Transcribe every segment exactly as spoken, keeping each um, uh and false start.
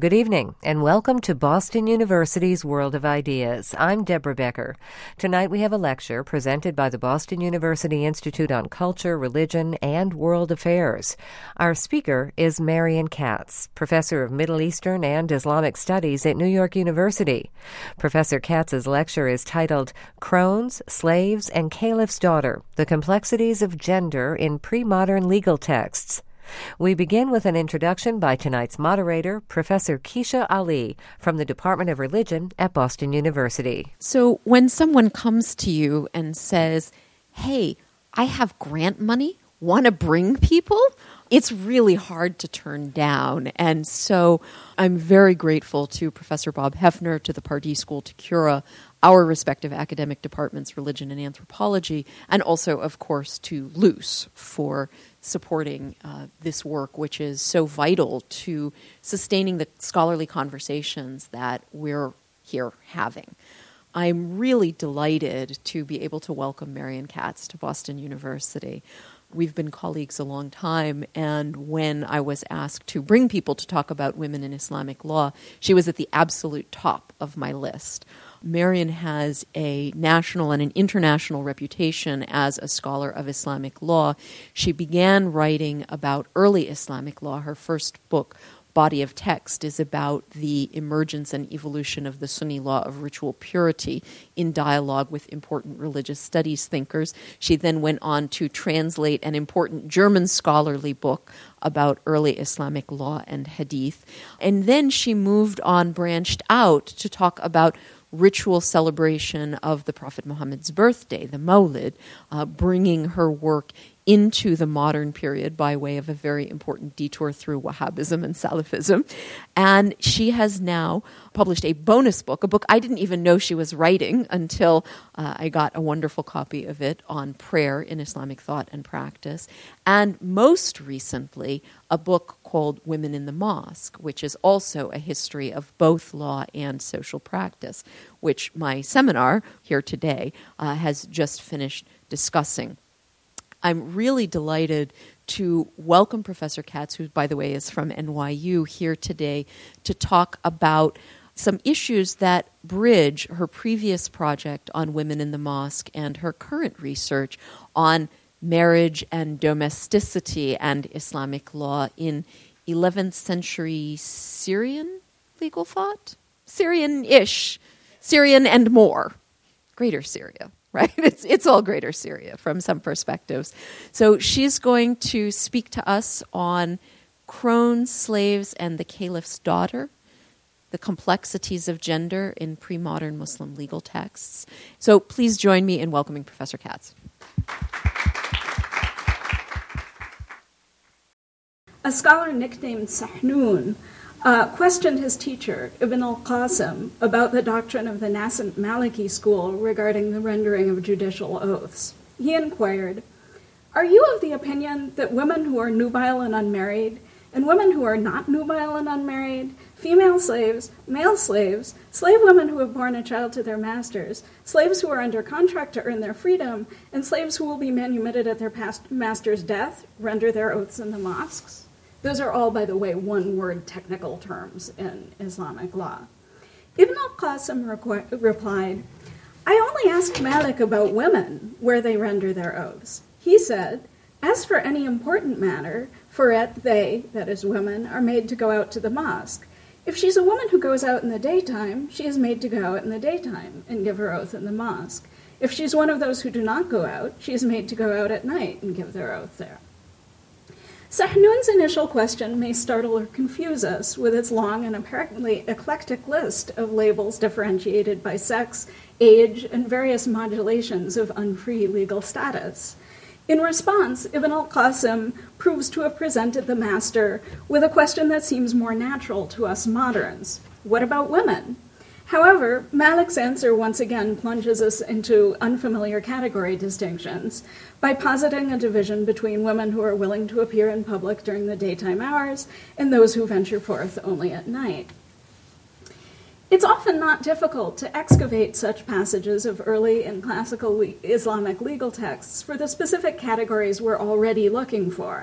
Good evening, and welcome to Boston University's World of Ideas. I'm Deborah Becker. Tonight we have a lecture presented by the Boston University Institute on Culture, Religion, and World Affairs. Our speaker is Marian Katz, professor of Middle Eastern and Islamic Studies at New York University. Professor Katz's lecture is titled Crones, Slaves, and Caliph's Daughter, The Complexities of Gender in Pre-Modern Legal Texts. We begin with an introduction by tonight's moderator, Professor Keisha Ali from the Department of Religion at Boston University. So when someone comes to you and says, hey, I have grant money, want to bring people? It's really hard to turn down. And so I'm very grateful to Professor Bob Hefner, to the Pardee School, to Cura, our respective academic departments, religion and anthropology, and also, of course, to Luce for supporting uh, this work, which is so vital to sustaining the scholarly conversations that we're here having. I'm really delighted to be able to welcome Marian Katz to Boston University. We've been colleagues a long time, and when I was asked to bring people to talk about women in Islamic law, she was at the absolute top of my list. Marian has a national and an international reputation as a scholar of Islamic law. She began writing about early Islamic law. Her first book, Body of Text, is about the emergence and evolution of the Sunni law of ritual purity in dialogue with important religious studies thinkers. She then went on to translate an important German scholarly book about early Islamic law and hadith. And then she moved on, branched out to talk about ritual celebration of the Prophet Muhammad's birthday, the Mawlid, uh, bringing her work into the modern period by way of a very important detour through Wahhabism and Salafism. And she has now published a bonus book, a book I didn't even know she was writing until uh, I got a wonderful copy of it on prayer in Islamic thought and practice. And most recently, a book called Women in the Mosque, which is also a history of both law and social practice, which my seminar here today uh, has just finished discussing. I'm really delighted to welcome Professor Katz, who, by the way, is from N Y U, here today to talk about some issues that bridge her previous project on women in the mosque and her current research on marriage and domesticity and Islamic law in eleventh century Syrian legal thought? Syrian-ish, Syrian and more, Greater Syria. Right? It's it's all Greater Syria from some perspectives. So she's going to speak to us on Crones, Slaves, and the Caliph's Daughter, the complexities of gender in pre-modern Muslim legal texts. So please join me in welcoming Professor Katz. A scholar nicknamed Sahnoun Uh, questioned his teacher, Ibn al-Qasim, about the doctrine of the nascent Maliki school regarding the rendering of judicial oaths. He inquired, "Are you of the opinion that women who are nubile and unmarried, and women who are not nubile and unmarried, female slaves, male slaves, slave women who have borne a child to their masters, slaves who are under contract to earn their freedom, and slaves who will be manumitted at their past master's death, render their oaths in the mosques?" Those are all, by the way, one-word technical terms in Islamic law. Ibn al-Qasim requ- replied, "I only asked Malik about women, where they render their oaths. He said, as for any important matter, for it they, that is women, are made to go out to the mosque. If she's a woman who goes out in the daytime, she is made to go out in the daytime and give her oath in the mosque. If she's one of those who do not go out, she is made to go out at night and give their oath there." Sahnoun's initial question may startle or confuse us with its long and apparently eclectic list of labels differentiated by sex, age, and various modulations of unfree legal status. In response, Ibn al-Qasim proves to have presented the master with a question that seems more natural to us moderns. What about women? However, Malik's answer once again plunges us into unfamiliar category distinctions by positing a division between women who are willing to appear in public during the daytime hours and those who venture forth only at night. It's often not difficult to excavate such passages of early and classical Islamic legal texts for the specific categories we're already looking for.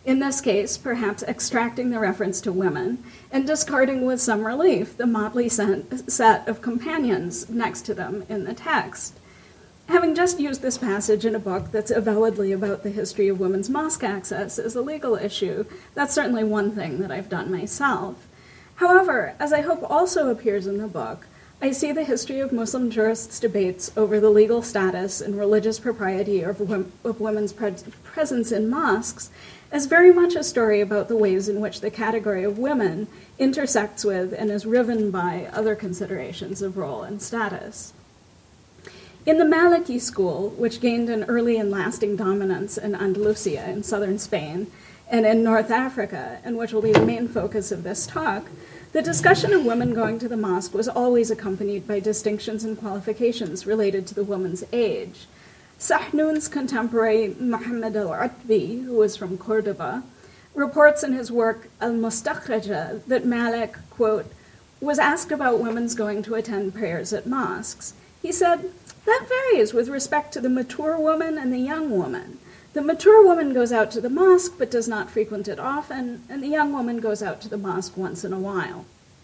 in this case, perhaps extracting the reference to women and discarding with some relief the motley set of companions next to them in the text. Having just used this passage in a book that's avowedly about the history of women's mosque access as a legal issue, that's certainly one thing that I've done myself. However, as I hope also appears in the book, I see the history of Muslim jurists' debates over the legal status and religious propriety of, of women's pre- presence in mosques as very much a story about the ways in which the category of women intersects with and is riven by other considerations of role and status. In the Maliki school, which gained an early and lasting dominance in Andalusia in southern Spain and in North Africa, and which will be the main focus of this talk, the discussion of women going to the mosque was always accompanied by distinctions and qualifications related to the woman's age. Sahnun's contemporary Muhammad al-Utbi, who was from Cordoba, reports in his work Al-Mustakhraja that Malik, quote, was asked about women's going to attend prayers at mosques. He said, "That varies with respect to the mature woman and the young woman. The mature woman goes out to the mosque but does not frequent it often, and the young woman goes out to the mosque once in a while."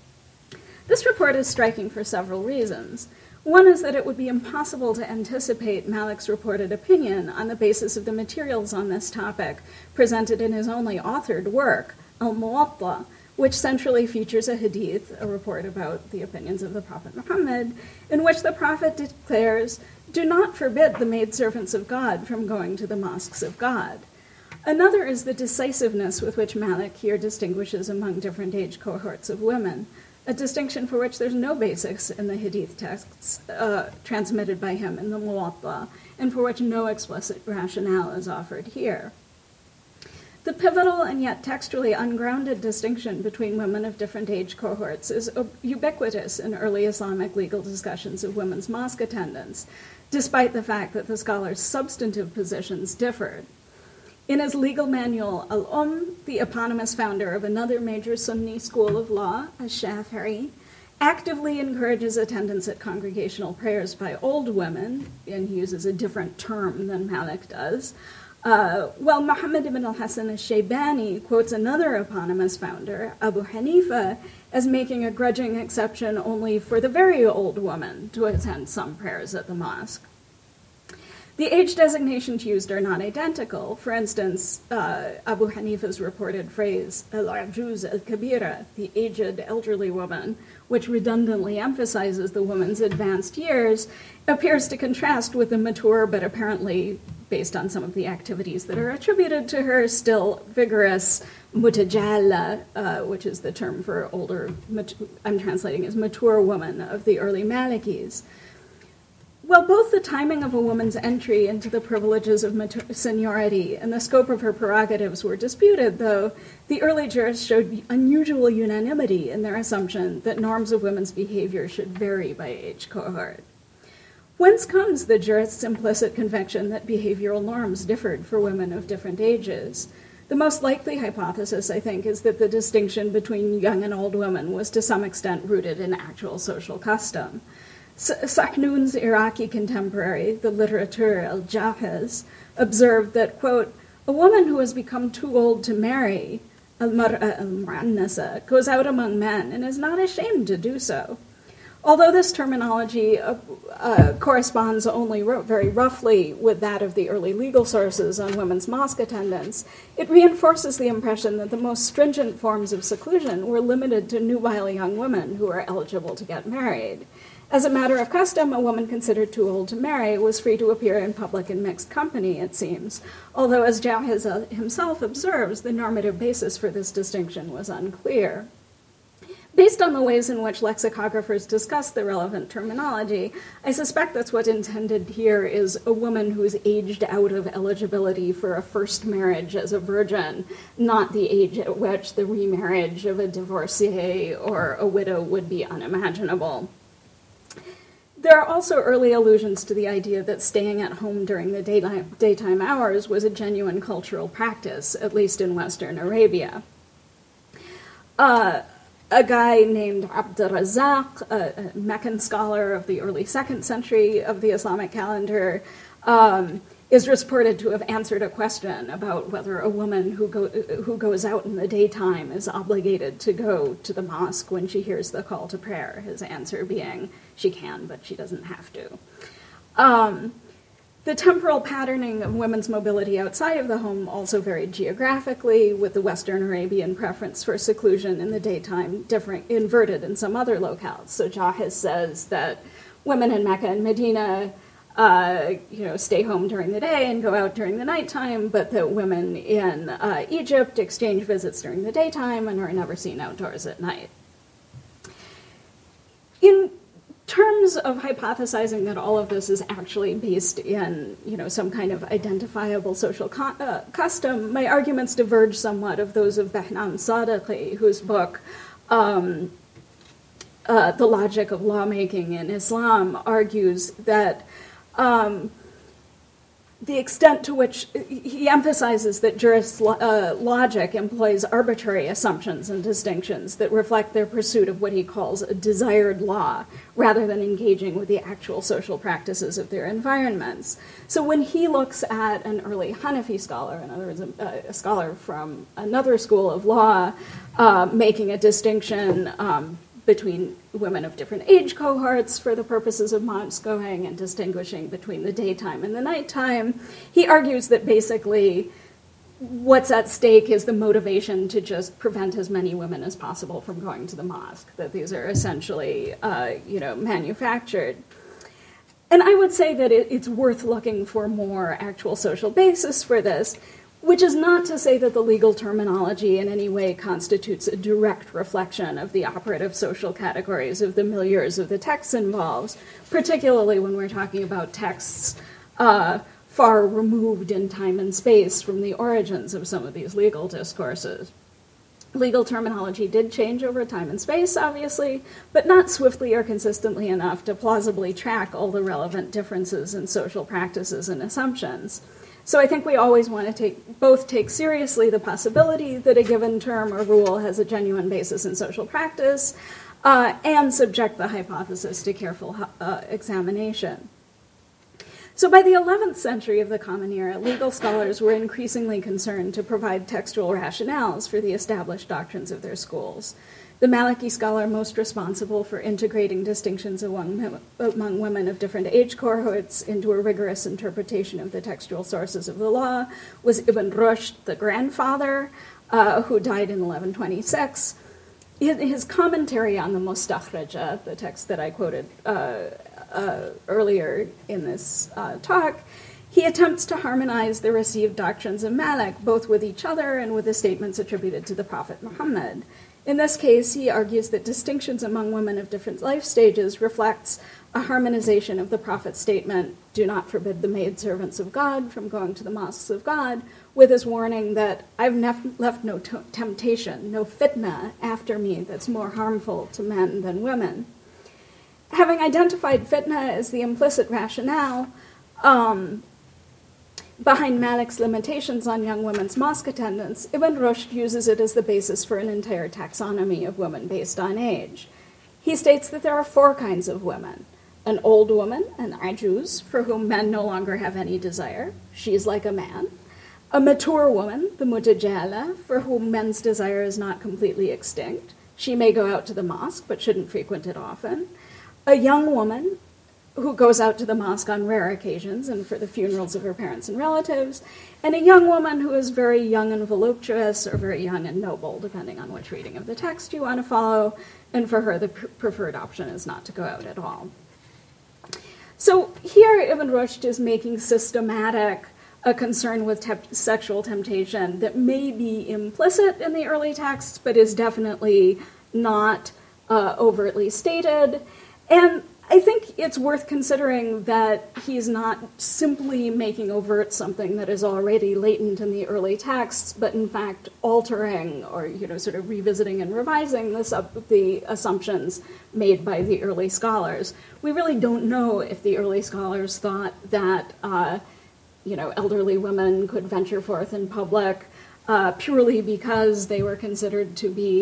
This report is striking for several reasons. One is that it would be impossible to anticipate Malik's reported opinion on the basis of the materials on this topic presented in his only authored work, Al-Muwatta, which centrally features a hadith, a report about the opinions of the Prophet Muhammad, in which the Prophet declares, "Do not forbid the maidservants of God from going to the mosques of God." Another is the decisiveness with which Malik here distinguishes among different age cohorts of women, a distinction for which there's no basis in the hadith texts uh, transmitted by him in the Muwatta, and for which no explicit rationale is offered here. The pivotal and yet textually ungrounded distinction between women of different age cohorts is ubiquitous in early Islamic legal discussions of women's mosque attendance, despite the fact that the scholars' substantive positions differed. In his legal manual, Al-Umm, the eponymous founder of another major Sunni school of law, Ash-Shafi'i, actively encourages attendance at congregational prayers by old women, and he uses a different term than Malik does, Uh, while Muhammad ibn al-Hasan al-Shaybani quotes another eponymous founder, Abu Hanifa, as making a grudging exception only for the very old woman to attend some prayers at the mosque. The age designations used are not identical. For instance, uh, Abu Hanifa's reported phrase, al-ajuz al-kabira, the aged elderly woman, which redundantly emphasizes the woman's advanced years, appears to contrast with the mature but apparently, based on some of the activities that are attributed to her, still vigorous mutajalla, uh, which is the term for older, mat- I'm translating as mature woman of the early Malikis. While both the timing of a woman's entry into the privileges of mater- seniority and the scope of her prerogatives were disputed, though, the early jurists showed unusual unanimity in their assumption that norms of women's behavior should vary by age cohort. Whence comes the jurist's implicit conviction that behavioral norms differed for women of different ages? The most likely hypothesis, I think, is that the distinction between young and old women was to some extent rooted in actual social custom. Sahnun's Iraqi contemporary, the literateur al-Jahiz, observed that, quote, "A woman who has become too old to marry, al-mar'a al-mu'annasa, goes out among men and is not ashamed to do so." Although this terminology uh, uh, corresponds only ro- very roughly with that of the early legal sources on women's mosque attendance, it reinforces the impression that the most stringent forms of seclusion were limited to nubile young women who were eligible to get married. As a matter of custom, a woman considered too old to marry was free to appear in public in mixed company, it seems, although, as Jahiz himself observes, the normative basis for this distinction was unclear. Based on the ways in which lexicographers discuss the relevant terminology, I suspect that's what's intended here is a woman who's aged out of eligibility for a first marriage as a virgin, not the age at which the remarriage of a divorcee or a widow would be unimaginable. There are also early allusions to the idea that staying at home during the daytime, daytime hours was a genuine cultural practice, at least in Western Arabia. Uh, A guy named Abd al-Razzaq, a, a Meccan scholar of the early second century of the Islamic calendar, um, is reported to have answered a question about whether a woman who, go, who goes out in the daytime is obligated to go to the mosque when she hears the call to prayer, his answer being she can, but she doesn't have to. Um, the temporal patterning of women's mobility outside of the home also varied geographically, with the Western Arabian preference for seclusion in the daytime different, inverted in some other locales. So Jahiz says that women in Mecca and Medina Uh, you know, stay home during the day and go out during the nighttime, but that women in uh, Egypt exchange visits during the daytime and are never seen outdoors at night. In terms of hypothesizing that all of this is actually based in, you know, some kind of identifiable social co- uh, custom, my arguments diverge somewhat of those of Behnam Sadeghi, whose book, um, uh, The Logic of Lawmaking in Islam, argues that Um, the extent to which he emphasizes that jurist uh, logic employs arbitrary assumptions and distinctions that reflect their pursuit of what he calls a desired law, rather than engaging with the actual social practices of their environments. So when he looks at an early Hanafi scholar, in other words, a, a scholar from another school of law, uh, making a distinction um, between women of different age cohorts for the purposes of mosque going and distinguishing between the daytime and the nighttime, he argues that basically what's at stake is the motivation to just prevent as many women as possible from going to the mosque, that these are essentially, uh, you know, manufactured. And I would say that it, it's worth looking for more actual social basis for this, which is not to say that the legal terminology in any way constitutes a direct reflection of the operative social categories of the milieus of the texts involved, particularly when we're talking about texts uh, far removed in time and space from the origins of some of these legal discourses. Legal terminology did change over time and space, obviously, but not swiftly or consistently enough to plausibly track all the relevant differences in social practices and assumptions. So I think we always want to take both take seriously the possibility that a given term or rule has a genuine basis in social practice, uh, and subject the hypothesis to careful uh, examination. So by the eleventh century of the Common Era, legal scholars were increasingly concerned to provide textual rationales for the established doctrines of their schools. The Maliki scholar most responsible for integrating distinctions among, among women of different age cohorts into a rigorous interpretation of the textual sources of the law was Ibn Rushd, the grandfather, uh, who died in eleven twenty-six. In his commentary on the Mustakhraja, the text that I quoted uh, uh, earlier in this uh, talk, he attempts to harmonize the received doctrines of Malik, both with each other and with the statements attributed to the Prophet Muhammad. In this case, he argues that distinctions among women of different life stages reflects a harmonization of the Prophet's statement, do not forbid the maidservants of God from going to the mosques of God, with his warning that I've nef- left no t- temptation, no fitna after me that's more harmful to men than women. Having identified fitna as the implicit rationale um, behind Malik's limitations on young women's mosque attendance, Ibn Rushd uses it as the basis for an entire taxonomy of women based on age. He states that there are four kinds of women. An old woman, an ajuz, for whom men no longer have any desire. She is like a man. A mature woman, the mutajala, for whom men's desire is not completely extinct. She may go out to the mosque, but shouldn't frequent it often. A young woman, who goes out to the mosque on rare occasions and for the funerals of her parents and relatives, and a young woman who is very young and voluptuous or very young and noble, depending on which reading of the text you want to follow, and for her the pr- preferred option is not to go out at all. So here Ibn Rushd is making systematic a concern with te- sexual temptation that may be implicit in the early texts, but is definitely not uh, overtly stated. And I think it's worth considering that he's not simply making overt something that is already latent in the early texts, but in fact altering or, you know, sort of revisiting and revising this up, the assumptions made by the early scholars. We really don't know if the early scholars thought that, uh, you know, elderly women could venture forth in public uh, purely because they were considered to be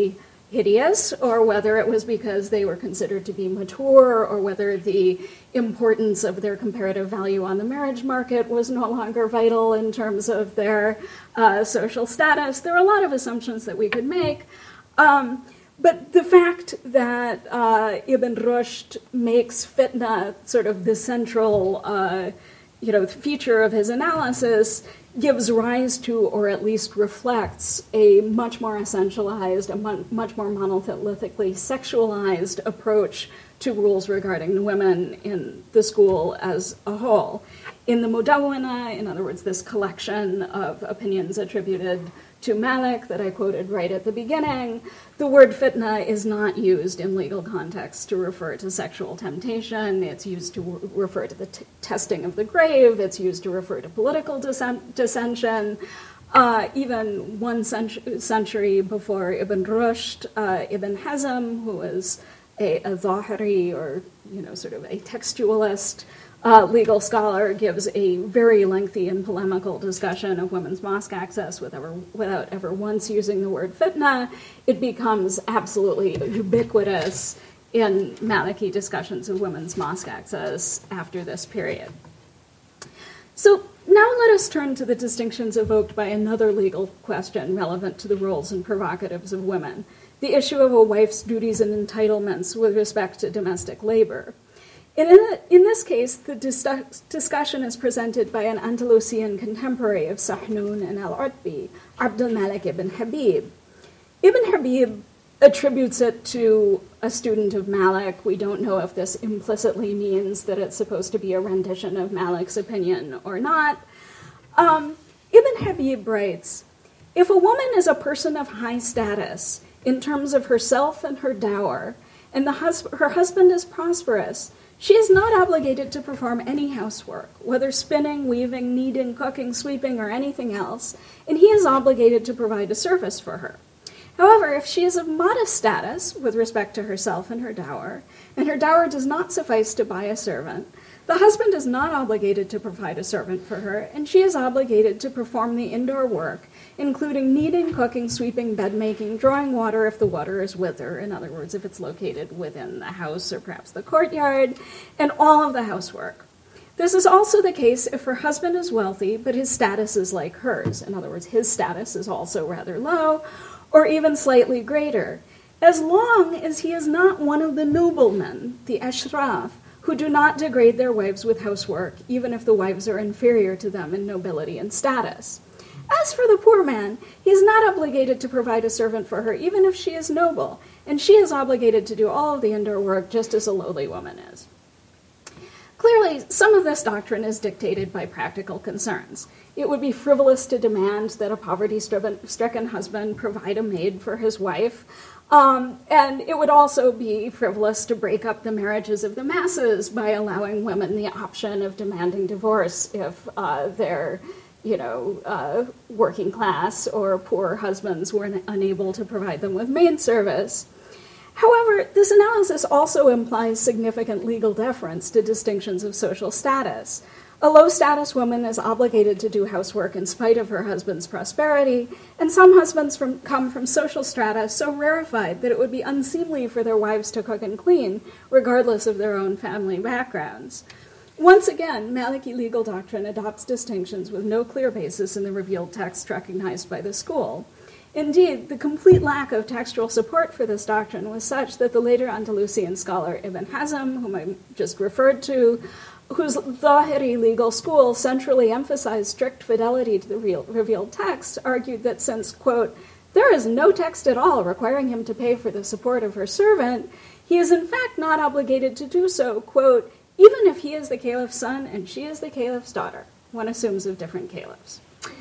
hideous, or whether it was because they were considered to be mature, or whether the importance of their comparative value on the marriage market was no longer vital in terms of their uh, social status. There are a lot of assumptions that we could make. Um, but the fact that uh, Ibn Rushd makes fitna sort of the central uh, you know, feature of his analysis gives rise to, or at least reflects, a much more essentialized, a much more monolithically sexualized approach to rules regarding women in the school as a whole. In the Mudawwana, in other words, this collection of opinions attributed to Malik that I quoted right at the beginning, the word fitna is not used in legal context to refer to sexual temptation. It's used to w- refer to the t- testing of the grave. It's used to refer to political dissent- dissension. Uh, even one cent- century before Ibn Rushd, uh, Ibn Hazm, who was a, a Zahiri, or you know, sort of a textualist, Uh, legal scholar, gives a very lengthy and polemical discussion of women's mosque access with ever, without ever once using the word fitna. It becomes absolutely ubiquitous in Maliki discussions of women's mosque access after this period. So now let us turn to the distinctions evoked by another legal question relevant to the roles and prerogatives of women, the issue of a wife's duties and entitlements with respect to domestic labor. In, in this case, the dis- discussion is presented by an Andalusian contemporary of Sahnun and al-Utbi, Abdul Malik ibn Habib. Ibn Habib attributes it to a student of Malik. We don't know if this implicitly means that it's supposed to be a rendition of Malik's opinion or not. Um, Ibn Habib writes, if a woman is a person of high status in terms of herself and her dower, and the hus- her husband is prosperous, she is not obligated to perform any housework, whether spinning, weaving, kneading, cooking, sweeping, or anything else, and he is obligated to provide a service for her. However, if she is of modest status with respect to herself and her dower, and her dower does not suffice to buy a servant, the husband is not obligated to provide a servant for her, and she is obligated to perform the indoor work, including kneading, cooking, sweeping, bed-making, drawing water if the water is with her, in other words, if it's located within the house or perhaps the courtyard, and all of the housework. This is also the case if her husband is wealthy, but his status is like hers. In other words, his status is also rather low, or even slightly greater, as long as he is not one of the noblemen, the ashraf, who do not degrade their wives with housework, even if the wives are inferior to them in nobility and status. As for the poor man, he is not obligated to provide a servant for her, even if she is noble, and she is obligated to do all of the indoor work just as a lowly woman is. Clearly, some of this doctrine is dictated by practical concerns. It would be frivolous to demand that a poverty-stricken husband provide a maid for his wife, um, and it would also be frivolous to break up the marriages of the masses by allowing women the option of demanding divorce if uh, they're you know, uh, working class or poor husbands were unable to provide them with maid service. However, this analysis also implies significant legal deference to distinctions of social status. A low-status woman is obligated to do housework in spite of her husband's prosperity, and some husbands from, come from social strata so rarefied that it would be unseemly for their wives to cook and clean, regardless of their own family backgrounds. Once again, Maliki legal doctrine adopts distinctions with no clear basis in the revealed text recognized by the school. Indeed, the complete lack of textual support for this doctrine was such that the later Andalusian scholar Ibn Hazm, whom I just referred to, whose Zahiri legal school centrally emphasized strict fidelity to the real, revealed text, argued that since, quote, there is no text at all requiring him to pay for the support of her servant, he is in fact not obligated to do so, quote, even if he is the caliph's son and she is the caliph's daughter. One assumes of different caliphs.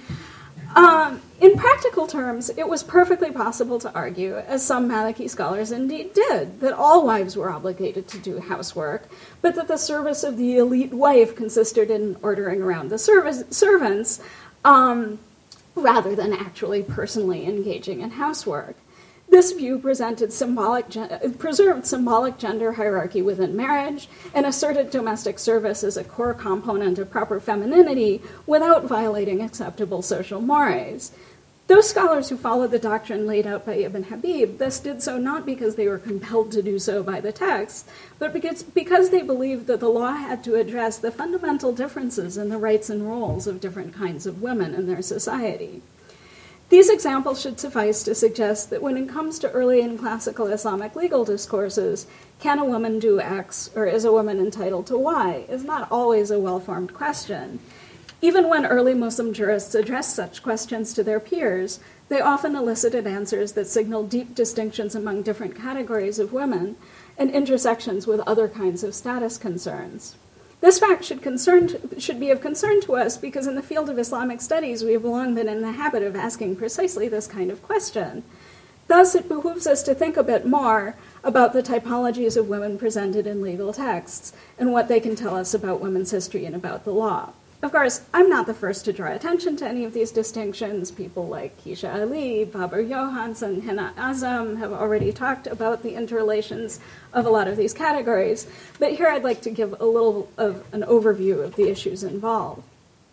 Um, in practical terms, it was perfectly possible to argue, as some Maliki scholars indeed did, that all wives were obligated to do housework, but that the service of the elite wife consisted in ordering around the service, servants um, rather than actually personally engaging in housework. This view presented symbolic, preserved symbolic gender hierarchy within marriage and asserted domestic service as a core component of proper femininity without violating acceptable social mores. Those scholars who followed the doctrine laid out by Ibn Habib thus did so not because they were compelled to do so by the text, but because, because they believed that the law had to address the fundamental differences in the rights and roles of different kinds of women in their society. These examples should suffice to suggest that when it comes to early and classical Islamic legal discourses, can a woman do X or is a woman entitled to Y, is not always a well-formed question. Even when early Muslim jurists addressed such questions to their peers, they often elicited answers that signaled deep distinctions among different categories of women and intersections with other kinds of status concerns. This fact should, concern, should be of concern to us because in the field of Islamic studies, we have long been in the habit of asking precisely this kind of question. Thus, it behooves us to think a bit more about the typologies of women presented in legal texts and what they can tell us about women's history and about the law. Of course, I'm not the first to draw attention to any of these distinctions. People like Keisha Ali, Babar Johansson, Hina Azam have already talked about the interrelations of a lot of these categories, but here I'd like to give a little of an overview of the issues involved.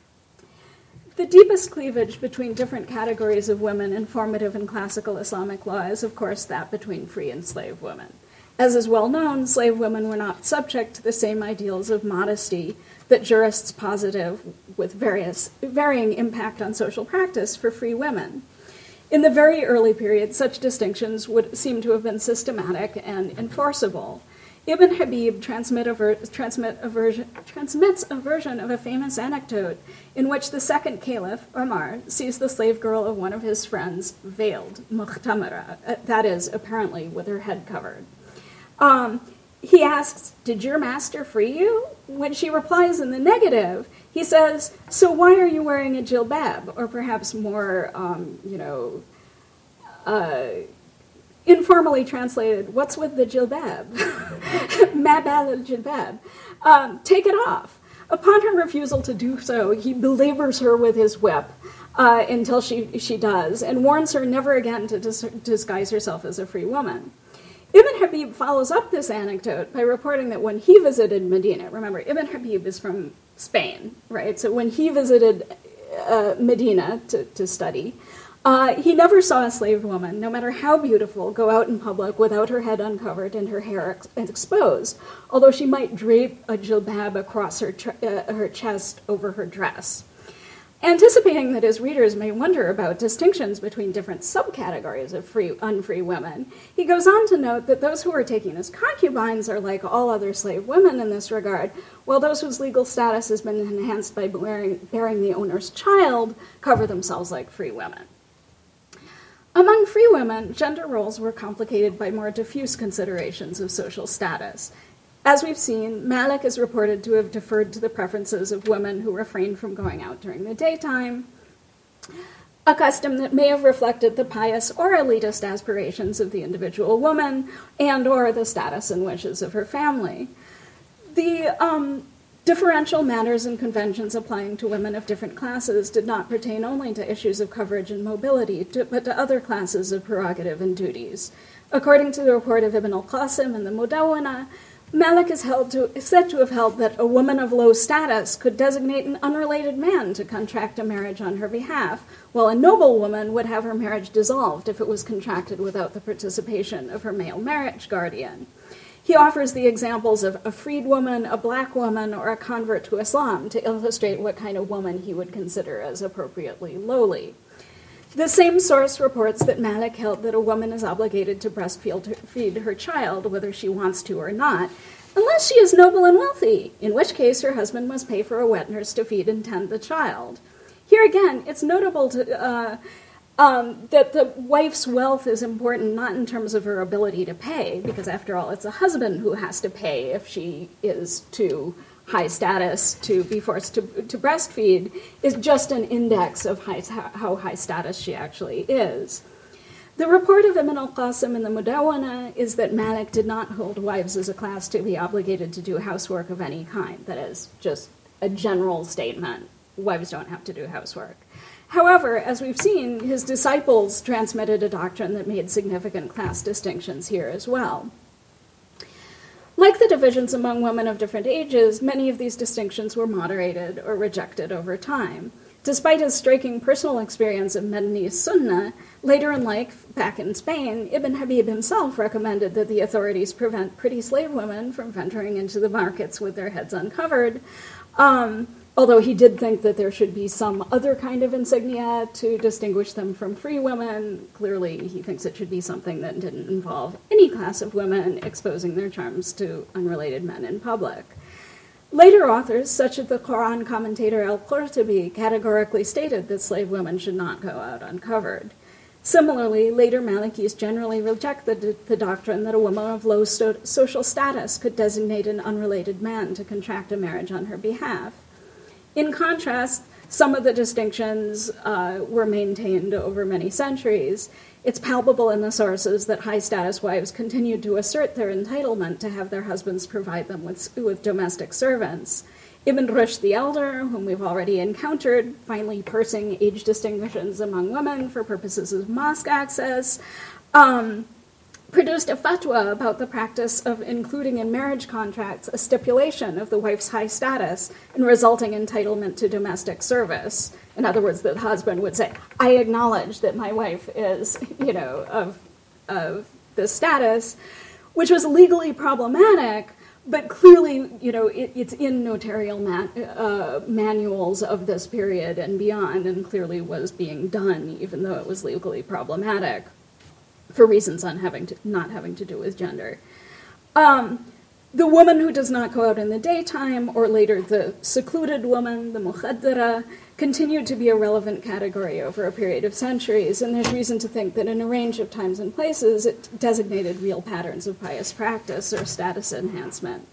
The deepest cleavage between different categories of women in formative and classical Islamic law is, of course, that between free and slave women. As is well known, slave women were not subject to the same ideals of modesty that jurists positive with various, varying impact on social practice for free women. In the very early period, such distinctions would seem to have been systematic and enforceable. Ibn Habib transmit a ver- transmit a version, transmits a version of a famous anecdote in which the second caliph, Omar, sees the slave girl of one of his friends veiled, mukhtamara, uh, that is, apparently with her head covered. Um, he asks, "Did your master free you?" When she replies in the negative, he says, "So why are you wearing a jilbab?" Or perhaps more, um, you know, uh, informally translated, "What's with the jilbab?" Mabal al-jilbab. Um, take it off. Upon her refusal to do so, he belabors her with his whip uh, until she, she does, and warns her never again to dis- disguise herself as a free woman. Ibn Habib follows up this anecdote by reporting that when he visited Medina, remember, Ibn Habib is from Spain, right? So when he visited uh, Medina to, to study, uh, he never saw a slave woman, no matter how beautiful, go out in public without her head uncovered and her hair ex- exposed, although she might drape a jilbab across her, tr- uh, her chest over her dress. Anticipating that his readers may wonder about distinctions between different subcategories of free, unfree women, he goes on to note that those who are taken as concubines are like all other slave women in this regard, while those whose legal status has been enhanced by bearing, bearing the owner's child cover themselves like free women. Among free women, gender roles were complicated by more diffuse considerations of social status. As we've seen, Malik is reported to have deferred to the preferences of women who refrained from going out during the daytime, a custom that may have reflected the pious or elitist aspirations of the individual woman and or the status and wishes of her family. The um, differential manners and conventions applying to women of different classes did not pertain only to issues of coverage and mobility, to, but to other classes of prerogative and duties. According to the report of Ibn al-Qasim in the Mudawwana, Malik is, held to, is said to have held that a woman of low status could designate an unrelated man to contract a marriage on her behalf, while a noble woman would have her marriage dissolved if it was contracted without the participation of her male marriage guardian. He offers the examples of a freed woman, a black woman, or a convert to Islam to illustrate what kind of woman he would consider as appropriately lowly. The same source reports that Malik held that a woman is obligated to breastfeed her child, whether she wants to or not, unless she is noble and wealthy, in which case her husband must pay for a wet nurse to feed and tend the child. Here again, it's notable to, uh, um, that the wife's wealth is important not in terms of her ability to pay, because after all, it's a husband who has to pay if she is too high status to be forced to, to breastfeed, is just an index of high, how high status she actually is. The report of Ibn al-Qasim in the Mudawwana is that Malik did not hold wives as a class to be obligated to do housework of any kind. That is just a general statement. Wives don't have to do housework. However, as we've seen, his disciples transmitted a doctrine that made significant class distinctions here as well. Like the divisions among women of different ages, many of these distinctions were moderated or rejected over time. Despite his striking personal experience of Medini Sunnah, later in life, back in Spain, Ibn Habib himself recommended that the authorities prevent pretty slave women from venturing into the markets with their heads uncovered, um, although he did think that there should be some other kind of insignia to distinguish them from free women. Clearly, he thinks it should be something that didn't involve any class of women exposing their charms to unrelated men in public. Later authors, such as the Quran commentator al-Qurtubi, categorically stated that slave women should not go out uncovered. Similarly, later Malikis generally reject the, the doctrine that a woman of low sto- social status could designate an unrelated man to contract a marriage on her behalf. In contrast, some of the distinctions uh, were maintained over many centuries. It's palpable in the sources that high-status wives continued to assert their entitlement to have their husbands provide them with, with domestic servants. Ibn Rushd the Elder, whom we've already encountered, finally parsing age distinctions among women for purposes of mosque access, um, produced a fatwa about the practice of including in marriage contracts a stipulation of the wife's high status and resulting entitlement to domestic service. In other words, the husband would say, I acknowledge that my wife is, you know, of, of this status, which was legally problematic, but clearly, you know, it, it's in notarial ma- uh, manuals of this period and beyond, and clearly was being done, even though it was legally problematic, for reasons on having to, not having to do with gender. Um, the woman who does not go out in the daytime, or later the secluded woman, the mukhaddara, continued to be a relevant category over a period of centuries, and there's reason to think that in a range of times and places it designated real patterns of pious practice or status enhancement.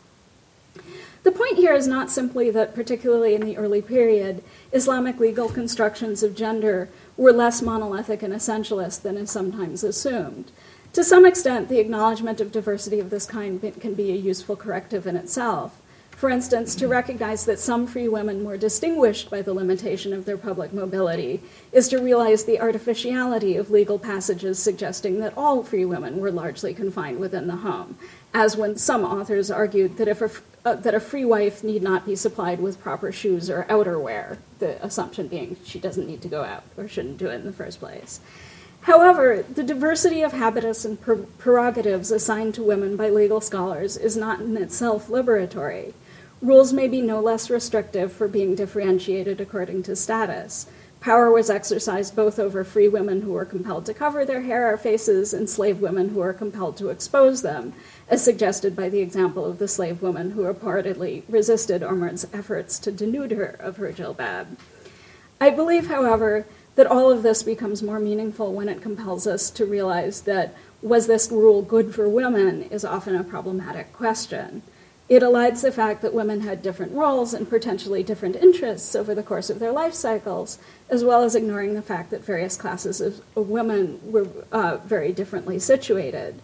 The point here is not simply that, particularly in the early period, Islamic legal constructions of gender were less monolithic and essentialist than is sometimes assumed. To some extent, the acknowledgement of diversity of this kind can be a useful corrective in itself. For instance, to recognize that some free women were distinguished by the limitation of their public mobility is to realize the artificiality of legal passages suggesting that all free women were largely confined within the home, as when some authors argued that if a, uh, that a free wife need not be supplied with proper shoes or outerwear, the assumption being she doesn't need to go out or shouldn't do it in the first place. However, the diversity of habitus and per- prerogatives assigned to women by legal scholars is not in itself liberatory. Rules may be no less restrictive for being differentiated according to status. Power was exercised both over free women who were compelled to cover their hair or faces and slave women who were compelled to expose them, as suggested by the example of the slave woman who reportedly resisted Umar's efforts to denude her of her jilbab. I believe, however, that all of this becomes more meaningful when it compels us to realize that was this rule good for women is often a problematic question. It elides the fact that women had different roles and potentially different interests over the course of their life cycles, as well as ignoring the fact that various classes of women were uh, very differently situated.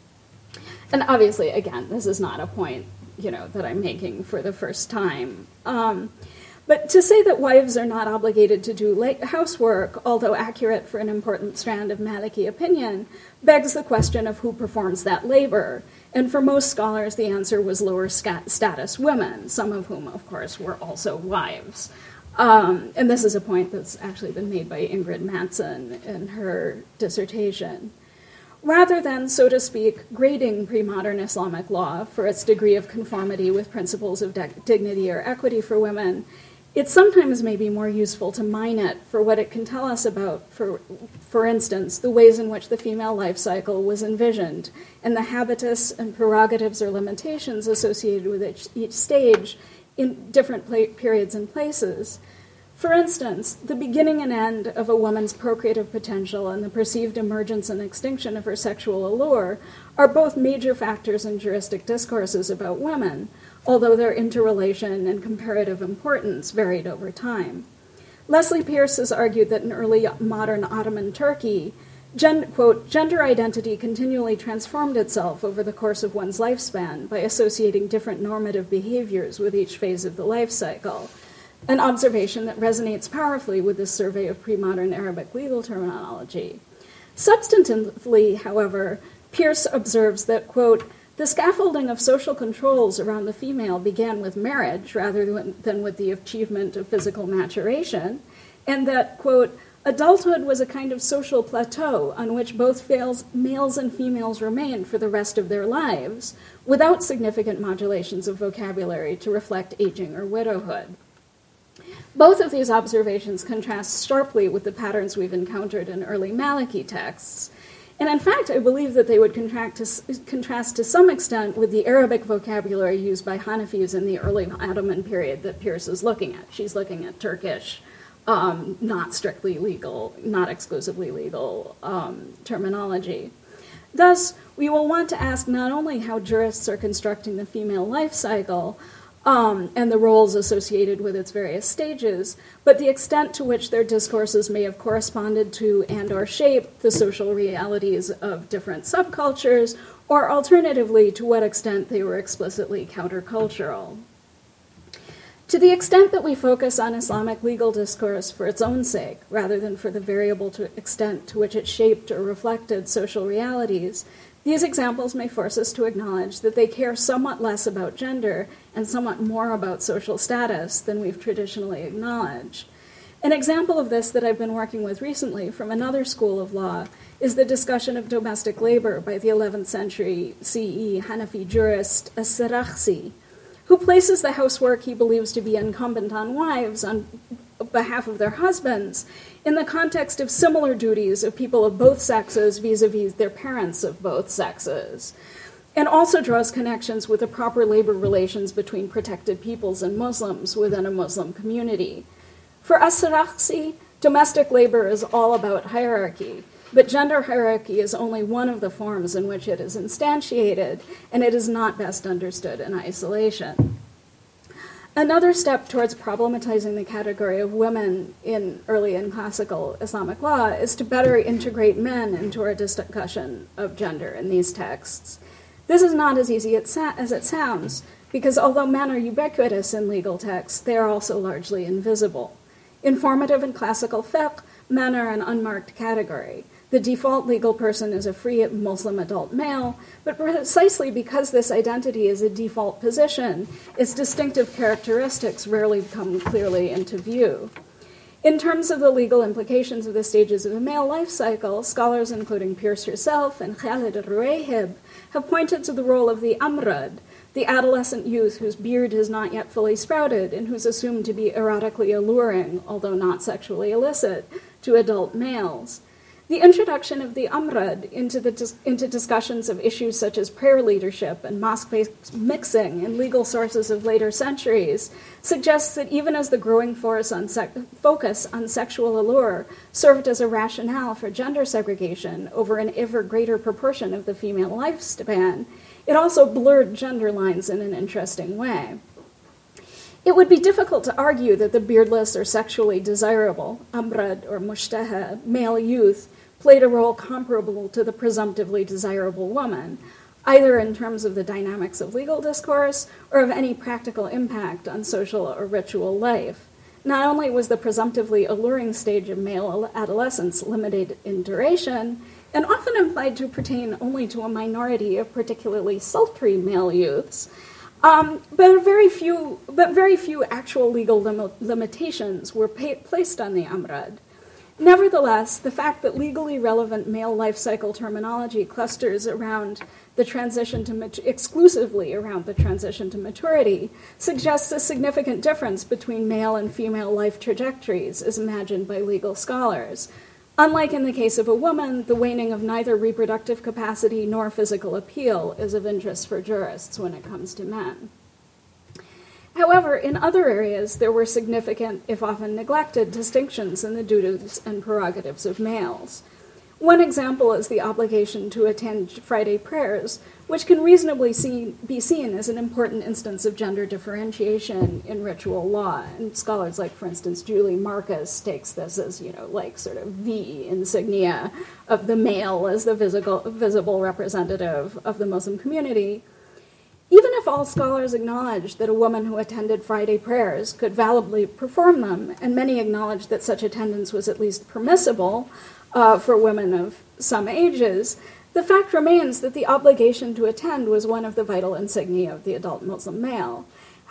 And obviously, again, this is not a point, you know, that I'm making for the first time. Um, But to say that wives are not obligated to do housework, although accurate for an important strand of Maliki opinion, begs the question of who performs that labor. And for most scholars, the answer was lower status women, some of whom, of course, were also wives. Um, and this is a point that's actually been made by Ingrid Mattson in her dissertation. Rather than, so to speak, grading pre-modern Islamic law for its degree of conformity with principles of de- dignity or equity for women, it sometimes may be more useful to mine it for what it can tell us about, for, for instance, the ways in which the female life cycle was envisioned and the habitus and prerogatives or limitations associated with each, each stage in different pla- periods and places. For instance, the beginning and end of a woman's procreative potential and the perceived emergence and extinction of her sexual allure are both major factors in juristic discourses about women, although their interrelation and comparative importance varied over time. Leslie Pierce has argued that in early modern Ottoman Turkey, gen- quote, gender identity continually transformed itself over the course of one's lifespan by associating different normative behaviors with each phase of the life cycle, an observation that resonates powerfully with this survey of pre-modern Arabic legal terminology. Substantively, however, Pierce observes that, quote, the scaffolding of social controls around the female began with marriage rather than with the achievement of physical maturation, and that, quote, adulthood was a kind of social plateau on which both males and females remained for the rest of their lives, without significant modulations of vocabulary to reflect aging or widowhood. Both of these observations contrast sharply with the patterns we've encountered in early Maliki texts, and in fact, I believe that they would contract to, contrast to some extent with the Arabic vocabulary used by Hanafis in the early Ottoman period that Pierce is looking at. She's looking at Turkish, um, not strictly legal, not exclusively legal um, terminology. Thus, we will want to ask not only how jurists are constructing the female life cycle, Um, and the roles associated with its various stages, but the extent to which their discourses may have corresponded to and or shaped the social realities of different subcultures, or alternatively, to what extent they were explicitly countercultural. To the extent that we focus on Islamic legal discourse for its own sake, rather than for the variable to extent to which it shaped or reflected social realities, these examples may force us to acknowledge that they care somewhat less about gender and somewhat more about social status than we've traditionally acknowledged. An example of this that I've been working with recently from another school of law is the discussion of domestic labor by the eleventh century C E Hanafi jurist As-Sarakhsi, who places the housework he believes to be incumbent on wives on behalf of their husbands in the context of similar duties of people of both sexes vis-a-vis their parents of both sexes, and also draws connections with the proper labor relations between protected peoples and Muslims within a Muslim community. For As-Sarakhsi, domestic labor is all about hierarchy, but gender hierarchy is only one of the forms in which it is instantiated, and it is not best understood in isolation. Another step towards problematizing the category of women in early and classical Islamic law is to better integrate men into our discussion of gender in these texts. This is not as easy as it sounds, because although men are ubiquitous in legal texts, they are also largely invisible. In formative and classical fiqh, men are an unmarked category. The default legal person is a free Muslim adult male, but precisely because this identity is a default position, its distinctive characteristics rarely come clearly into view. In terms of the legal implications of the stages of the male life cycle, scholars including Pierce herself and Khalid al-Ruwayhib have pointed to the role of the amrad, the adolescent youth whose beard has not yet fully sprouted and who's assumed to be erotically alluring, although not sexually illicit, to adult males. The introduction of the amrad into, the dis- into discussions of issues such as prayer leadership and mosque-based mixing in legal sources of later centuries suggests that even as the growing force on sec- focus on sexual allure served as a rationale for gender segregation over an ever greater proportion of the female lifespan, it also blurred gender lines in an interesting way. It would be difficult to argue that the beardless or sexually desirable, amrad or mushtaha, male youth played a role comparable to the presumptively desirable woman, either in terms of the dynamics of legal discourse or of any practical impact on social or ritual life. Not only was the presumptively alluring stage of male adolescence limited in duration, and often implied to pertain only to a minority of particularly sultry male youths, Um, but very few, but very few actual legal lim- limitations were pa- placed on the amrad. Nevertheless, the fact that legally relevant male life cycle terminology clusters around the transition to mat- exclusively around the transition to maturity suggests a significant difference between male and female life trajectories, as imagined by legal scholars. Unlike in the case of a woman, the waning of neither reproductive capacity nor physical appeal is of interest for jurists when it comes to men. However, in other areas, there were significant, if often neglected, distinctions in the duties and prerogatives of males. One example is the obligation to attend Friday prayers, which can reasonably see, be seen as an important instance of gender differentiation in ritual law. And scholars like, for instance, Julie Marcus takes this as, you know, like sort of the insignia of the male as the visible, visible representative of the Muslim community. Even if all scholars acknowledge that a woman who attended Friday prayers could validly perform them, and many acknowledge that such attendance was at least permissible uh, for women of some ages, the fact remains that the obligation to attend was one of the vital insignia of the adult Muslim male.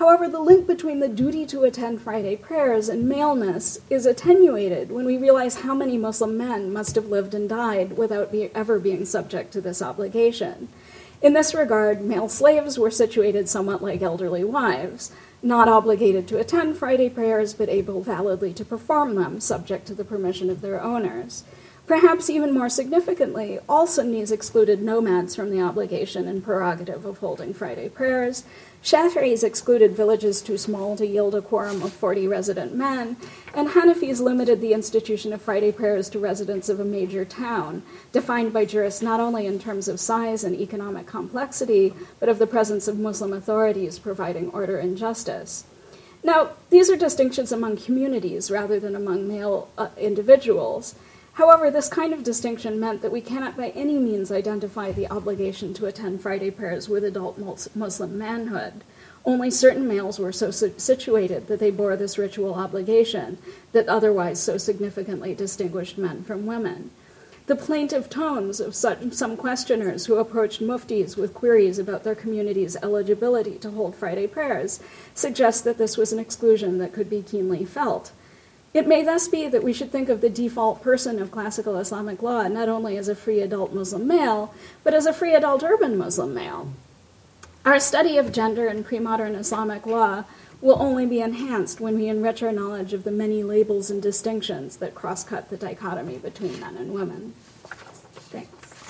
However, the link between the duty to attend Friday prayers and maleness is attenuated when we realize how many Muslim men must have lived and died without be- ever being subject to this obligation. In this regard, male slaves were situated somewhat like elderly wives, not obligated to attend Friday prayers, but able validly to perform them, subject to the permission of their owners. Perhaps even more significantly, all Sunnis excluded nomads from the obligation and prerogative of holding Friday prayers. Shafi'is excluded villages too small to yield a quorum of forty resident men, and Hanafis limited the institution of Friday prayers to residents of a major town, defined by jurists not only in terms of size and economic complexity, but of the presence of Muslim authorities providing order and justice. Now, these are distinctions among communities rather than among male uh, individuals. However, this kind of distinction meant that we cannot by any means identify the obligation to attend Friday prayers with adult Muslim manhood. Only certain males were so situated that they bore this ritual obligation that otherwise so significantly distinguished men from women. The plaintive tones of such, some questioners who approached muftis with queries about their community's eligibility to hold Friday prayers suggest that this was an exclusion that could be keenly felt. It may thus be that we should think of the default person of classical Islamic law not only as a free adult Muslim male, but as a free adult urban Muslim male. Our study of gender in pre-modern Islamic law will only be enhanced when we enrich our knowledge of the many labels and distinctions that cross-cut the dichotomy between men and women. Thanks.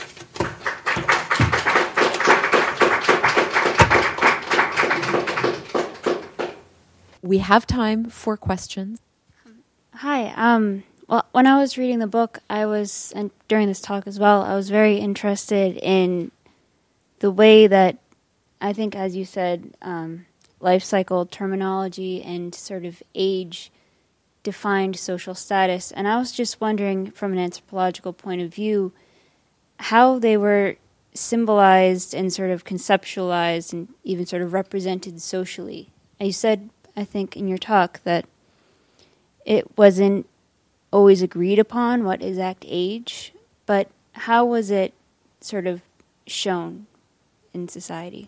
We have time for questions. Hi. Um, well, when I was reading the book, I was, and during this talk as well, I was very interested in the way that, I think, as you said, um, life cycle terminology and sort of age defined social status. And I was just wondering, from an anthropological point of view, how they were symbolized and sort of conceptualized and even sort of represented socially. And you said, I think, in your talk that it wasn't always agreed upon what exact age, but how was it sort of shown in society?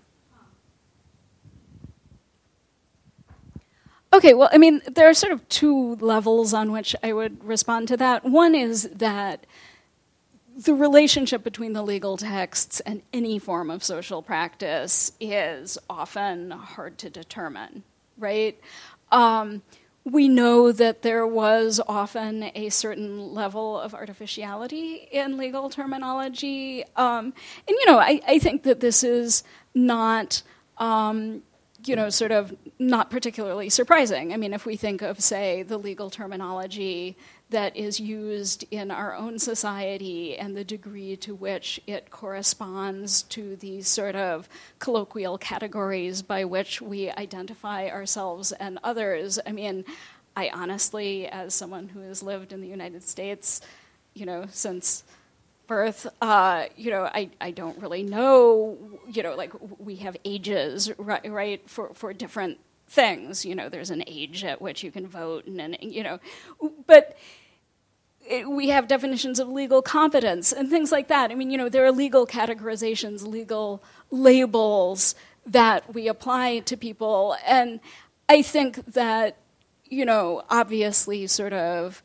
Okay, well, I mean, there are sort of two levels on which I would respond to that. One is that the relationship between the legal texts and any form of social practice is often hard to determine, right? Um, We know that there was often a certain level of artificiality in legal terminology. Um, and, you know, I, I think that this is not, um, you know, sort of not particularly surprising. I mean, if we think of, say, the legal terminology that is used in our own society and the degree to which it corresponds to these sort of colloquial categories by which we identify ourselves and others. I mean, I honestly, as someone who has lived in the United States, you know, since birth, uh, you know, I, I don't really know, you know, like we have ages, right, right for, for different things. You know, there's an age at which you can vote and, and you know, but it, we have definitions of legal competence and things like that. I mean, you know, there are legal categorizations, legal labels that we apply to people. And I think that, you know, obviously sort of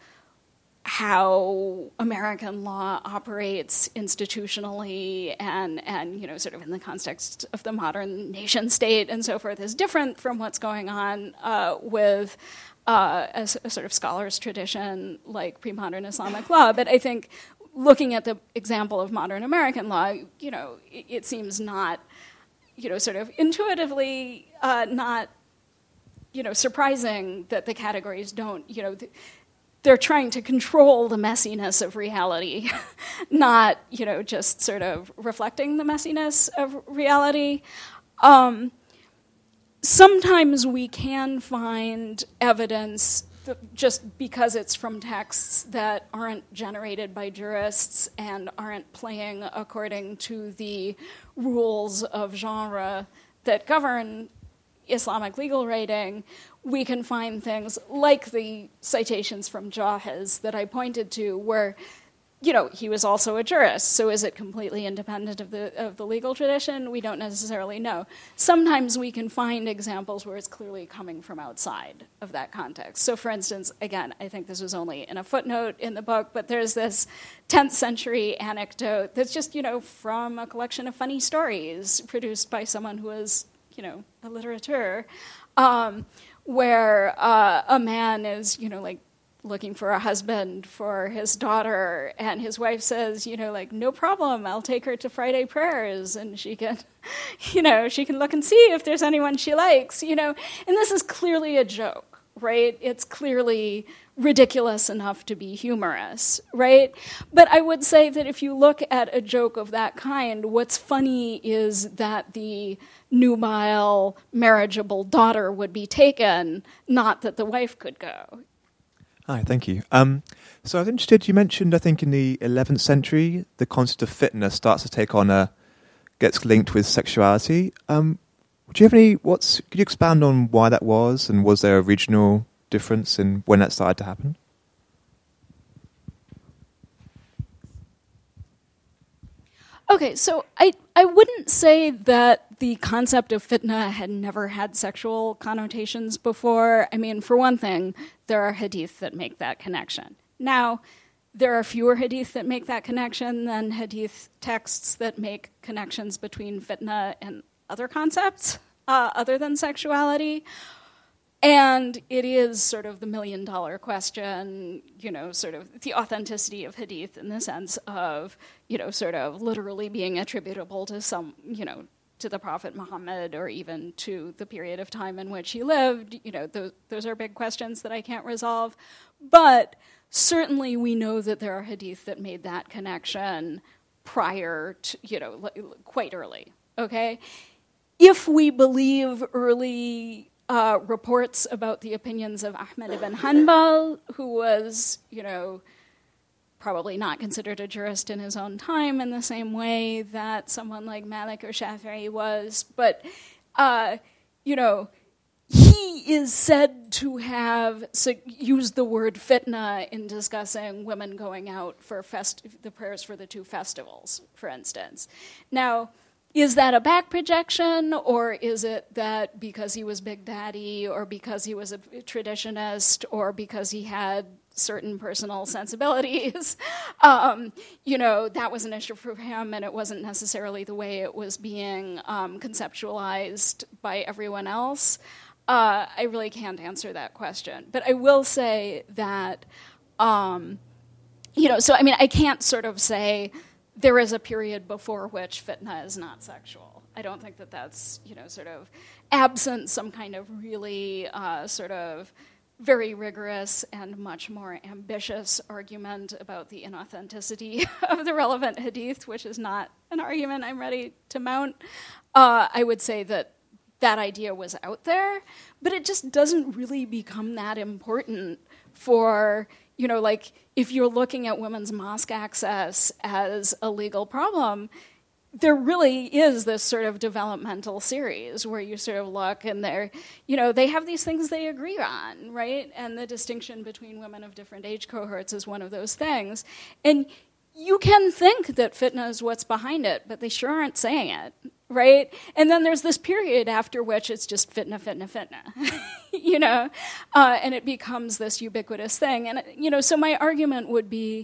how American law operates institutionally and, and, you know, sort of in the context of the modern nation state and so forth is different from what's going on uh, with uh, a, a sort of scholars tradition like pre-modern Islamic law. But I think looking at the example of modern American law, you know, it, it seems not, you know, sort of intuitively uh, not, you know, surprising that the categories don't, you know, th- they're trying to control the messiness of reality, not, you know, just sort of reflecting the messiness of reality. Um, sometimes we can find evidence just because it's from texts that aren't generated by jurists and aren't playing according to the rules of genre that govern Islamic legal writing. We can find things like the citations from Jahiz that I pointed to, where you know, he was also a jurist, so is it completely independent of the of the legal tradition? We don't necessarily know. Sometimes we can find examples where it's clearly coming from outside of that context. So, for instance, again, I think this was only in a footnote in the book, but there's this tenth century anecdote that's just, you know, from a collection of funny stories produced by someone who was, you know, a litterateur, um, where uh, a man is, you know, like, looking for a husband for his daughter, and his wife says, you know, like, no problem, I'll take her to Friday prayers, and she can, you know, she can look and see if there's anyone she likes, you know. And this is clearly a joke, right? It's clearly ridiculous enough to be humorous, right? But I would say that if you look at a joke of that kind, what's funny is that the nubile, marriageable daughter would be taken, not that the wife could go. Hi, thank you. Um, so I was interested, you mentioned, I think in the eleventh century, the concept of fitna starts to take on a, gets linked with sexuality. Um, do you have any, what's, could you expand on why that was, and was there a regional difference in when that started to happen? Okay, so I, I wouldn't say that the concept of fitna had never had sexual connotations before. I mean, for one thing, there are hadith that make that connection. Now, there are fewer hadith that make that connection than hadith texts that make connections between fitna and other concepts uh, other than sexuality. And it is sort of the million-dollar question, you know, sort of the authenticity of hadith in the sense of, you know, sort of literally being attributable to some, you know, to the Prophet Muhammad or even to the period of time in which he lived. You know, those, those are big questions that I can't resolve. But certainly we know that there are hadith that made that connection prior to, you know, quite early, okay? If we believe early Uh, reports about the opinions of Ahmed ibn Hanbal, who was, you know, probably not considered a jurist in his own time in the same way that someone like Malik or Shafi'i was. But, uh, you know, he is said to have used the word fitna in discussing women going out for fest- the prayers for the two festivals, for instance. Now, is that a back projection, or is it that because he was Big Daddy, or because he was a traditionist, or because he had certain personal sensibilities, um, you know, that was an issue for him, and it wasn't necessarily the way it was being um, conceptualized by everyone else? Uh, I really can't answer that question. But I will say that, um, you know, so, I mean, I can't sort of say there is a period before which fitna is not sexual. I don't think that that's, you know, sort of absent some kind of really uh, sort of very rigorous and much more ambitious argument about the inauthenticity of the relevant hadith, which is not an argument I'm ready to mount. Uh, I would say that that idea was out there, but it just doesn't really become that important for, you know, like, if you're looking at women's mosque access as a legal problem, there really is this sort of developmental series where you sort of look and they're, you know, they have these things they agree on, right? And the distinction between women of different age cohorts is one of those things. And you can think that fitna is what's behind it, but they sure aren't saying it, right? And then there's this period after which it's just fitna, fitna, fitna, you know? Uh, and it becomes this ubiquitous thing. And, you know, so my argument would be,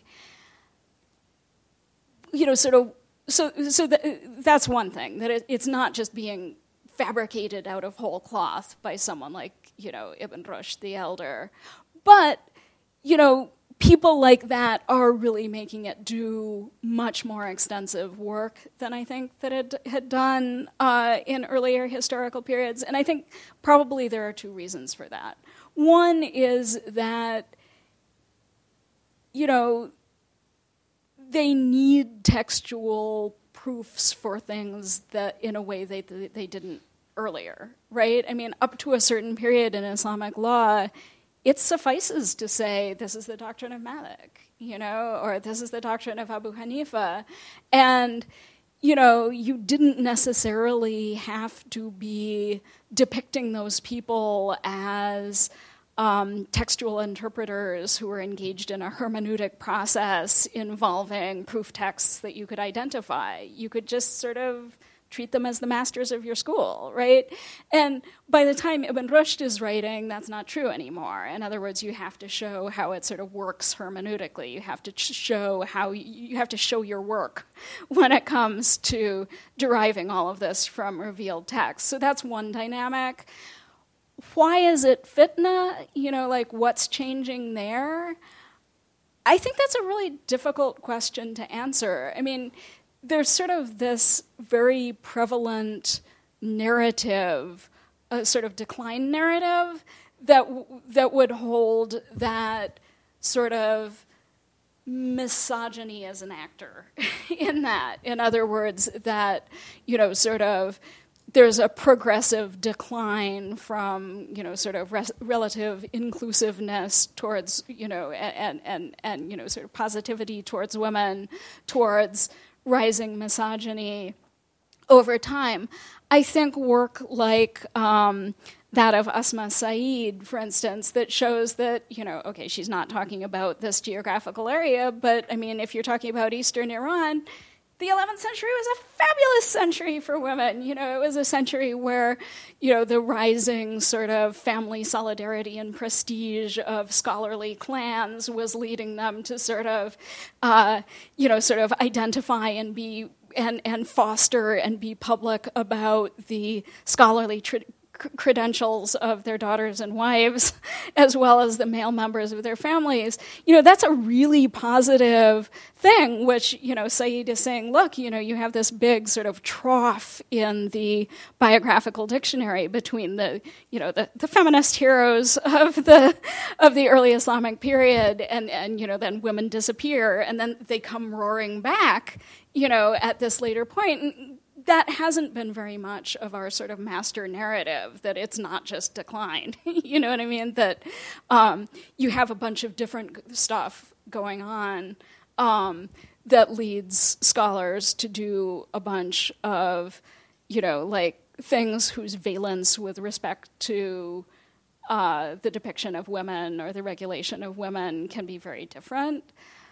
you know, sort of, so so th- that's one thing, that it, it's not just being fabricated out of whole cloth by someone like, you know, Ibn Rushd the Elder. But, you know, people like that are really making it do much more extensive work than I think that it had done uh, in earlier historical periods. And I think probably there are two reasons for that. One is that, you know, they need textual proofs for things that, in a way, they they didn't earlier, right? I mean, up to a certain period in Islamic law, it suffices to say, this is the doctrine of Malik, you know, or this is the doctrine of Abu Hanifa. And, you know, you didn't necessarily have to be depicting those people as um, textual interpreters who were engaged in a hermeneutic process involving proof texts that you could identify. You could just sort of treat them as the masters of your school, right? And by the time Ibn Rushd is writing, that's not true anymore. In other words, you have to show how it sort of works hermeneutically. You have to show how you have to show your work when it comes to deriving all of this from revealed text. So that's one dynamic. Why is it fitna? You know, like what's changing there? I think that's a really difficult question to answer. I mean, there's sort of this very prevalent narrative, a sort of decline narrative, that w- that would hold that sort of misogyny as an actor in that. In other words, that, you know, sort of there's a progressive decline from, you know, sort of res- relative inclusiveness towards, you know, and, and, and, you know, sort of positivity towards women, towards rising misogyny over time. I think work like um, that of Asma Saeed, for instance, that shows that, you know, okay, she's not talking about this geographical area, but, I mean, if you're talking about Eastern Iran, the eleventh century was a fabulous century for women. You know, it was a century where, you know, the rising sort of family solidarity and prestige of scholarly clans was leading them to sort of, uh, you know, sort of identify and be and and foster and be public about the scholarly tradition. Credentials of their daughters and wives, as well as the male members of their families. You know, that's a really positive thing, which, you know, Saeed is saying, look, you know, you have this big sort of trough in the biographical dictionary between the, you know, the, the feminist heroes of the of the early Islamic period, and, and, you know, then women disappear, and then they come roaring back, you know, at this later point. And that hasn't been very much of our sort of master narrative, that it's not just decline. You know what I mean? That um, you have a bunch of different stuff going on um, that leads scholars to do a bunch of, you know, like things whose valence with respect to uh, the depiction of women or the regulation of women can be very different.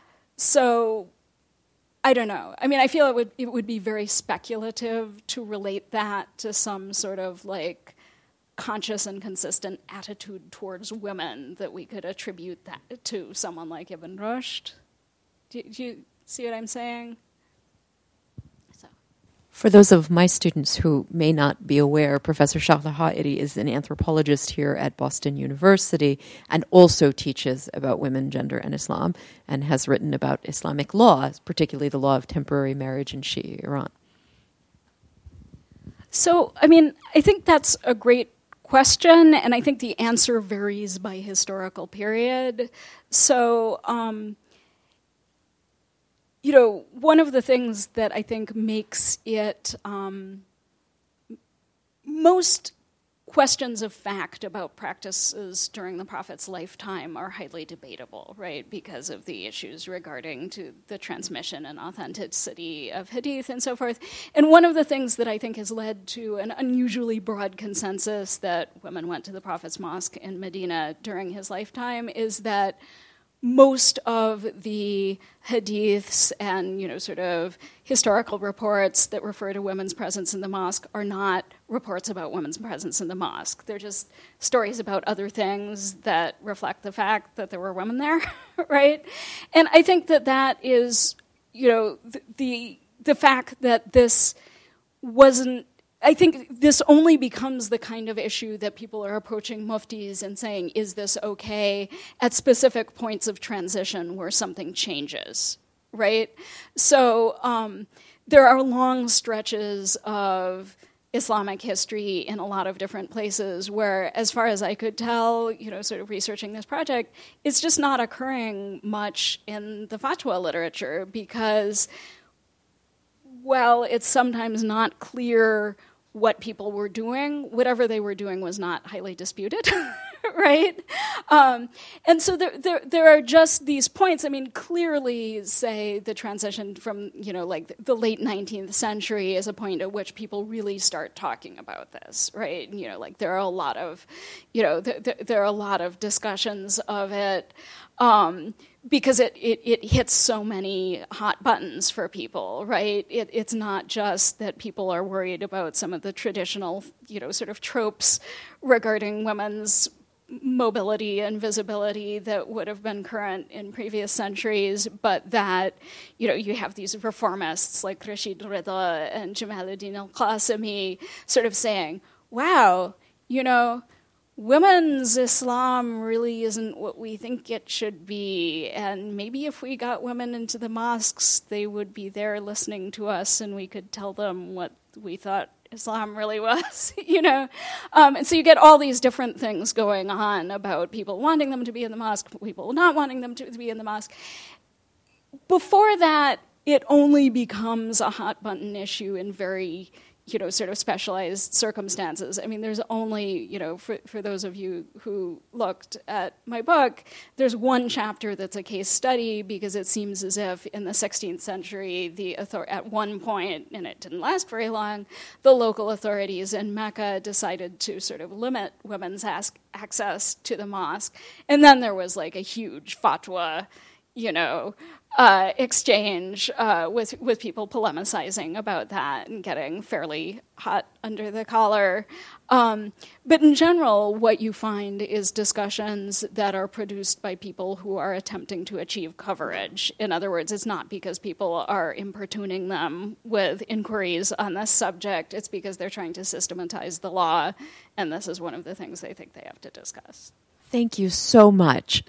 So I don't know. I mean, I feel it would it would be very speculative to relate that to some sort of like conscious and consistent attitude towards women that we could attribute that to someone like Ibn Rushd. Do, do you see what I'm saying? So. For those of my students who may not be aware, Professor Shahla Ha'iri is an anthropologist here at Boston University and also teaches about women, gender, and Islam, and has written about Islamic law, particularly the law of temporary marriage in Shia Iran. So, I mean, I think that's a great question, and I think the answer varies by historical period. So, um, you know, one of the things that I think makes it um, most questions of fact about practices during the Prophet's lifetime are highly debatable, right, because of the issues regarding to the transmission and authenticity of hadith and so forth. And one of the things that I think has led to an unusually broad consensus that women went to the Prophet's mosque in Medina during his lifetime is that most of the hadiths and, you know, sort of historical reports that refer to women's presence in the mosque are not reports about women's presence in the mosque. They're just stories about other things that reflect the fact that there were women there, right? And I think that that is, you know, the the, the fact that this wasn't, I think this only becomes the kind of issue that people are approaching muftis and saying, is this okay, at specific points of transition where something changes, right? So um, there are long stretches of Islamic history in a lot of different places where, as far as I could tell, you know, sort of researching this project, it's just not occurring much in the fatwa literature because, well, it's sometimes not clear what people were doing. Whatever they were doing was not highly disputed, right? Um, and so there, there, there are just these points. I mean, clearly, say the transition from, you know, like the late nineteenth century is a point at which people really start talking about this, right? You know, like there are a lot of, you know, th- th- there are a lot of discussions of it. Um, because it, it, it hits so many hot buttons for people, right? It, it's not just that people are worried about some of the traditional, you know, sort of tropes regarding women's mobility and visibility that would have been current in previous centuries, but that, you know, you have these reformists like Rashid Rida and Jamaluddin al-Qasimi sort of saying, wow, you know, women's Islam really isn't what we think it should be, and maybe if we got women into the mosques, they would be there listening to us and we could tell them what we thought Islam really was, you know? Um, and so you get all these different things going on about people wanting them to be in the mosque, people not wanting them to be in the mosque. Before that, it only becomes a hot-button issue in very, you know, sort of specialized circumstances. I mean, there's only, you know, for, for those of you who looked at my book, there's one chapter that's a case study because it seems as if in the sixteenth century, the author- at one point, and it didn't last very long, the local authorities in Mecca decided to sort of limit women's as- access to the mosque. And then there was like a huge fatwa, you know, Uh, exchange uh, with with people polemicizing about that and getting fairly hot under the collar. Um, but in general, what you find is discussions that are produced by people who are attempting to achieve coverage. In other words, it's not because people are importuning them with inquiries on this subject. It's because they're trying to systematize the law, and this is one of the things they think they have to discuss. Thank you so much.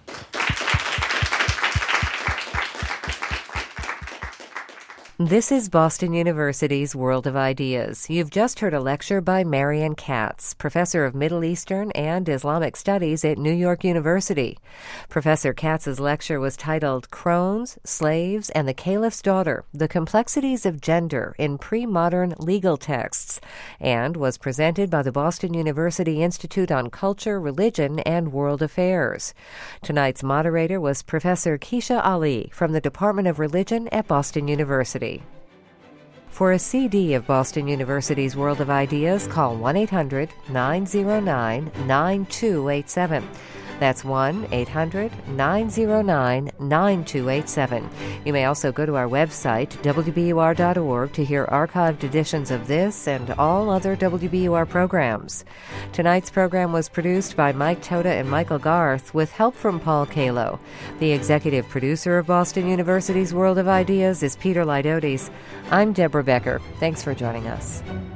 This is Boston University's World of Ideas. You've just heard a lecture by Marian Katz, professor of Middle Eastern and Islamic Studies at New York University. Professor Katz's lecture was titled Crones, Slaves, and the Caliph's Daughter, The Complexities of Gender in Pre-Modern Legal Texts, and was presented by the Boston University Institute on Culture, Religion, and World Affairs. Tonight's moderator was Professor Keisha Ali from the Department of Religion at Boston University. For a C D of Boston University's World of Ideas, call one eight hundred nine oh nine nine two eight seven. That's one eight hundred nine oh nine nine two eight seven. You may also go to our website, W B U R dot org, to hear archived editions of this and all other W B U R programs. Tonight's program was produced by Mike Toda and Michael Garth with help from Paul Kalo. The executive producer of Boston University's World of Ideas is Peter Lydotes. I'm Deborah Becker. Thanks for joining us.